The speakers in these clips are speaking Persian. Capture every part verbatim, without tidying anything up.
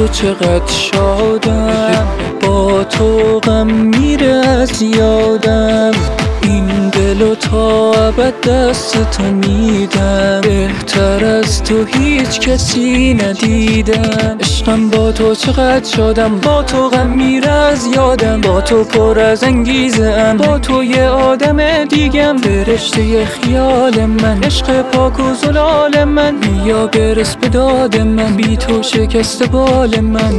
تو چقدر شادم، با تو غم میره از یادم. این دلو تا ابد دست تو میدم، بهتر از تو هیچ کسی ندیدم. عشقم با تو چقدر شادم، با تو غم میره از یادم. با تو پر از انگیزم، با تو یه آدم دیگم. فرشته خیال من، عشق پاک و زلال من. بیا برس به داد من، بی تو شکست بال من.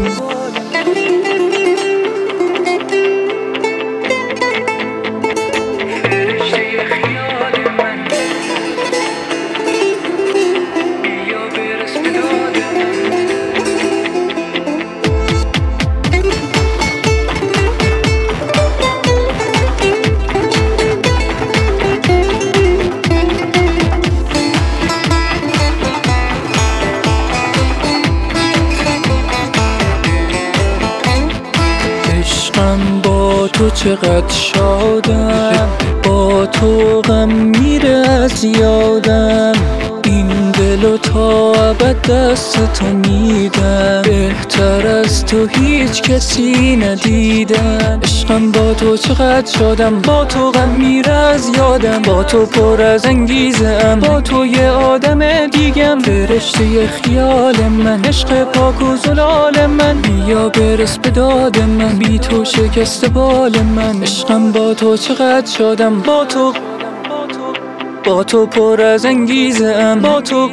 با تو چقدر شادم، با تو غم میره از یادم. این دلو تا ابد دست تو میدم، بهتر از تو هیچ کسی ندیدم. عشقم با تو چقدر شادم، با تو غم میره از یادم. با تو پر از انگیزم، با تو یه آدم دیگم. فرشته خیال من، عشق پاک و زلال من. بیا برس به داد من، بی تو شکست بال من. عشقم با تو چقدر شادم، با تو با تو پر از انگیزم. با تو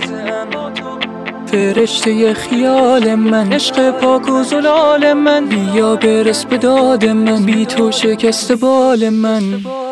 فرشته خیال من، عشق پاک و زلال من. بیا برس به داد من، بی تو شکست بال من.